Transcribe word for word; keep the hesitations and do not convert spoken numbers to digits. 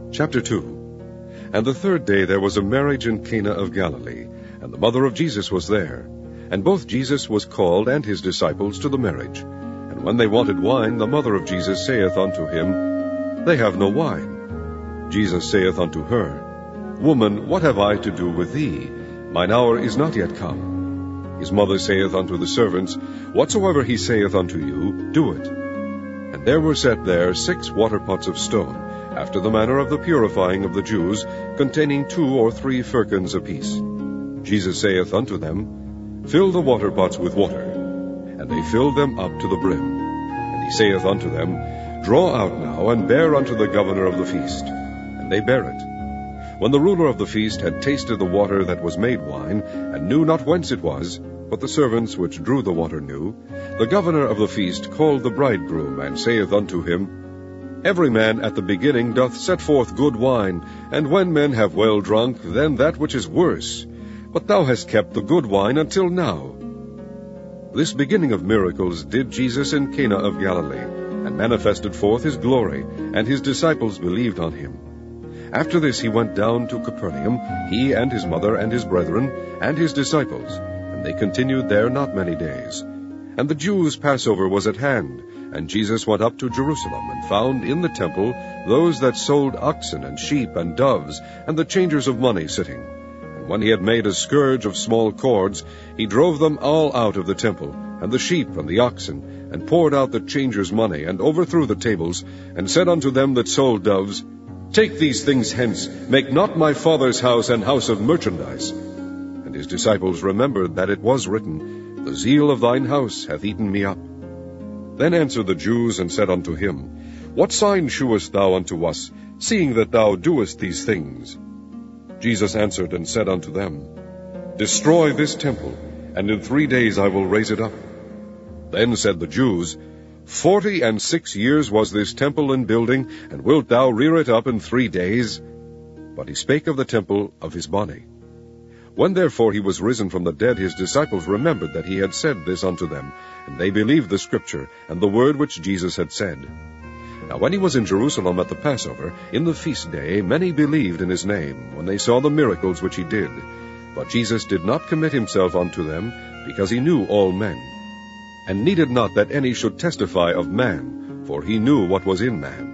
Chapter two. And the third day there was a marriage in Cana of Galilee, and the mother of Jesus was there. And both Jesus was called and his disciples to the marriage. And when they wanted wine, the mother of Jesus saith unto him, They have no wine. Jesus saith unto her, Woman, what have I to do with thee? Mine hour is not yet come. His mother saith unto the servants, Whatsoever he saith unto you, do it. And there were set there six water pots of stone, after the manner of the purifying of the Jews, containing two or three firkins apiece. Jesus saith unto them, Fill the water pots with water. And they filled them up to the brim. And he saith unto them, Draw out now, and bear unto the governor of the feast. And they bare it. When the ruler of the feast had tasted the water that was made wine, and knew not whence it was, but the servants which drew the water knew, the governor of the feast called the bridegroom, and saith unto him, Every man at the beginning doth set forth good wine, and when men have well drunk, then that which is worse. But thou hast kept the good wine until now. This beginning of miracles did Jesus in Cana of Galilee, and manifested forth his glory, and his disciples believed on him. After this he went down to Capernaum, he and his mother and his brethren, and his disciples, and they continued there not many days. And the Jews' Passover was at hand, and Jesus went up to Jerusalem, and found in the temple those that sold oxen and sheep and doves, and the changers of money sitting. And when he had made a scourge of small cords, he drove them all out of the temple, and the sheep and the oxen, and poured out the changers' money, and overthrew the tables, and said unto them that sold doves, Take these things hence, make not my Father's house an house of merchandise. And his disciples remembered that it was written, The zeal of thine house hath eaten me up. Then answered the Jews, and said unto him, What sign shewest thou unto us, seeing that thou doest these things? Jesus answered and said unto them, Destroy this temple, and in three days I will raise it up. Then said the Jews, Forty and six years was this temple in building, and wilt thou rear it up in three days? But he spake of the temple of his body. When therefore he was risen from the dead, his disciples remembered that he had said this unto them, and they believed the scripture, and the word which Jesus had said. Now when he was in Jerusalem at the Passover, in the feast day, many believed in his name, when they saw the miracles which he did. But Jesus did not commit himself unto them, because he knew all men, and needed not that any should testify of man, for he knew what was in man.